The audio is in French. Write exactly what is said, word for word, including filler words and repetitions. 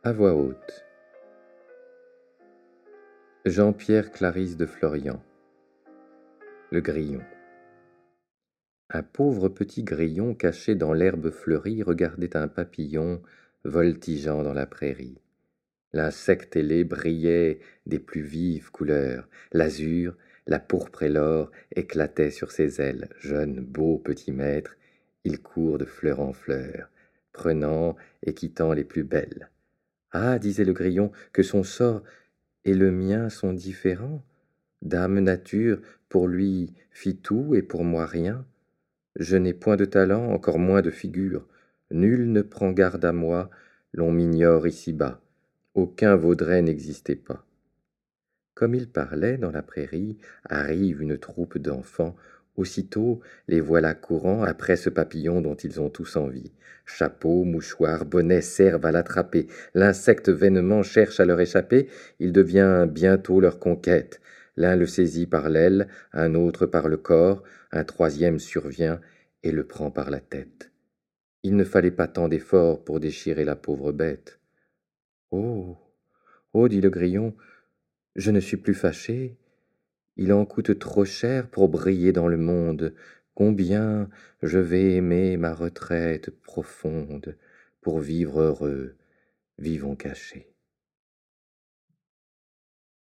À voix haute. Jean-Pierre Clarisse de Florian. Le grillon. Un pauvre petit grillon caché dans l'herbe fleurie regardait un papillon voltigeant dans la prairie. L'insecte ailé brillait des plus vives couleurs. L'azur, la pourpre et l'or éclataient sur ses ailes. Jeune, beau petit maître, il court de fleur en fleur, prenant et quittant les plus belles. Ah, disait le grillon, que son sort et le mien sont différents. Dame Nature, pour lui, fit tout et pour moi rien. Je n'ai point de talent, encore moins de figure. Nul ne prend garde à moi, l'on m'ignore ici-bas. Aucun vaudrait n'existait pas. Comme il parlait, dans la prairie, arrive une troupe d'enfants. Aussitôt, les voilà courant après ce papillon dont ils ont tous envie. Chapeau, mouchoir, bonnet servent à l'attraper. L'insecte vainement cherche à leur échapper. Il devient bientôt leur conquête. L'un le saisit par l'aile, un autre par le corps, un troisième survient et le prend par la tête. Il ne fallait pas tant d'efforts pour déchirer la pauvre bête. Oh, oh, dit le grillon, je ne suis plus fâché. Il en coûte trop cher pour briller dans le monde. Combien je vais aimer ma retraite profonde. Pour vivre heureux, vivons cachés.